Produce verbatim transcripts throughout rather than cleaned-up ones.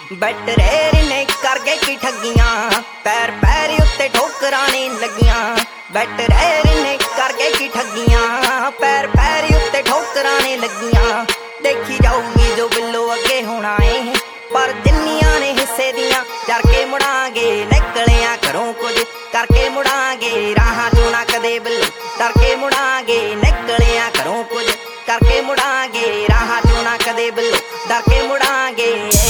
ਬੈਟਰੇਰ ਨੇ ਕਰ ਗਏ ਕੀ ਠੱਗੀਆਂ, ਪੈਰ ਪੈਰ ਉੱਤੇ ਠੋਕਰਾਂ ਨੇ ਲੱਗੀਆਂ। ਬੈਟਰੇਰ ਨੇ ਕਰ ਗਏ ਕੀ ਠੱਗੀਆਂ, ਪੈਰ ਪੈਰ ਉੱਤੇ ਠੋਕਰਾਂ ਨੇ ਲੱਗੀਆਂ। ਦੇਖੀ ਜਾਊਗੀ ਜੋ ਬਿੱਲੋ ਅੱਗੇ ਹੋਣਾ ਏ, ਪਰ ਜਿੰਨੀਆਂ ਨੇ ਹਿੱਸੇ ਦੀਆਂ ਜਰ ਕੇ ਮੁੜਾਂਗੇ। ਨਿਕਲਿਆ ਘਰੋਂ ਕੁਝ ਕਰਕੇ ਮੁੜਾਂਗੇ, ਰਾਹਾਂ ਚੋਂ ਨਾ ਕਦੇ ਬਿੱਲੋ ਡਰ ਕੇ ਮੁੜਾਂਗੇ। ਨਿਕਲਿਆ ਘਰੋਂ ਕੁਝ ਕਰਕੇ ਮੁੜਾਂਗੇ, ਰਾਹਾਂ ਚੋਂ ਨਾ ਕਦੇ ਬਿੱਲੋ ਡਰ ਕੇ ਮੁੜਾਂਗੇ।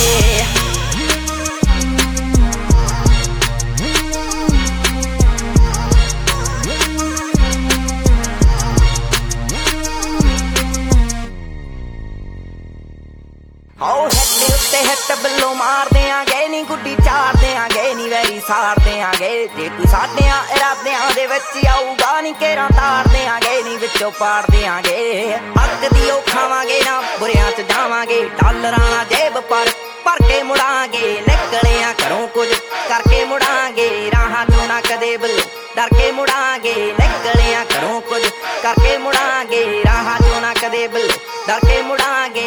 ਆਓ ਹੱਟੇ ਉੱਤੇ ਹੱਟ ਬਿੱਲੋ ਮਾਰ ਦਿਆਂਗੇ ਨੀ, ਗੁੱਡੀ ਚਾਰ ਦਿਆਂਗੇ ਨੀ, ਵੈਰੀ ਸਾੜ ਦਿਆਂਗੇ। ਜੇ ਕੋਈ ਸਾਡਿਆਂ ਇਰਾਦਿਆਂ ਦੇ ਵਿੱਚ ਆਊਗਾ ਨੀ, ਘੇਰਾ ਤਾਰ ਦਿਆਂਗੇ ਨੀ, ਵਿੱਚੋਂ ਪਾੜ ਦਿਆਂਗੇ। ਹੱਕ ਦੀ ਉਹ ਖਾਵਾਂਗੇ ਨਾ, ਬੁਰਿਆਂ ਚ ਜਾਵਾਂਗੇ। ਡਾਲਰਾਂ ਨਾਲ ਜੇਬ ਪਰ ਭਰ ਕੇ ਮੁੜਾਂਗੇ। ਨਿਕਲਿਆ ਘਰੋਂ ਕੁਝ ਕਰਕੇ ਮੁੜਾਂਗੇ, ਰਾਹਾਂ ਚੋਂ ਨਾ ਕਦੇ ਬਿੱਲੋ ਡਰ ਕੇ ਮੁੜਾਂਗੇ। ਨਿਕਲਿਆ ਘਰੋਂ ਕੁਝ ਕਰਕੇ ਮੁੜਾਂਗੇ, ਰਾਹਾਂ ਚੋਂ ਨਾ ਕਦੇ ਬਿੱਲੋ ਡਰ ਕੇ ਮੁੜਾਂਗੇ।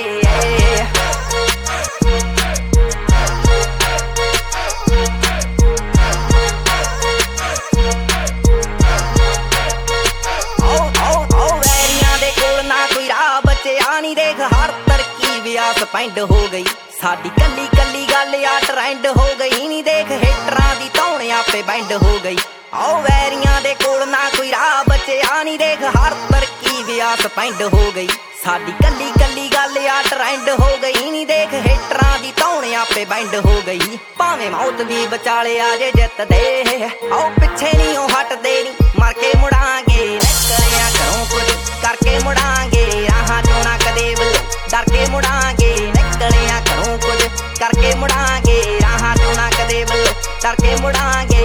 ਦੇਖ ਹਰ ਤਰਕੀਬ ਆਸ ਪੈਂਡ ਹੋ ਗਈ, ਸਾਡੀ ਕੱਲੀ ਕੱਲੀ ਗੱਲ ਆ ਟਰੈਂਡ ਹੋ ਗਈ ਨੀ। ਦੇਖ ਹੇਟਰਾਂ ਦੀ ਧੌਣ ਆਪੇ ਬੈਂਡ ਹੋ ਗਈ। ਆਓ ਵੈਰੀਆਂ ਦੇ ਕੋਲ ਨਾ ਕੋਈ ਰਾਹ ਬਚਿਆ ਨੀ। ਦੇਖ ਹਰ ਤਰਕੀਬ ਆਸ ਪੈਂਡ ਹੋ ਗਈ, ਸਾਡੀ ਕੱਲੀ ਕੱਲੀ ਗੱਲ ਆ ਟਰੈਂਡ ਹੋ ਗਈ ਨੀ। ਦੇਖ ਹੇਟਰਾਂ ਦੀ ਧੌਣ ਆਪੇ ਬੈਂਡ ਹੋ ਗਈ, ਭਾਵੇਂ ਮੌਤ ਵੀ ਵਿਚਾਲੇ ਆ ਜੇ ਜਿੱਤਦੇ। ਆਓ ਪਿੱਛੇ ਨੀ ਉਹ ਹਟਦੇ ਨੀ, ਮਰ ਕੇ ਮੁੜਾਂਗੇ। ਨਿਕਲਿਆ ਘਰੋਂ ਕੁਝ ਕਰਕੇ ਮੁੜਾਂਗੇ, ਰਾਹਾਂ ਚੋਂ ਨਾ ਕਦੇ ਬਿੱਲੋ ਡਰ ਕੇ ਮੁੜਾਂਗੇ। ਨਿਕਲਿਆ ਘਰੋਂ ਕੁਝ ਕਰਕੇ ਮੁੜਾਂਗੇ, ਰਾਹਾਂ ਚੋਂ ਨਾ ਕਦੇ ਬਿੱਲੋ ਡਰ ਕੇ ਮੁੜਾਂਗੇ।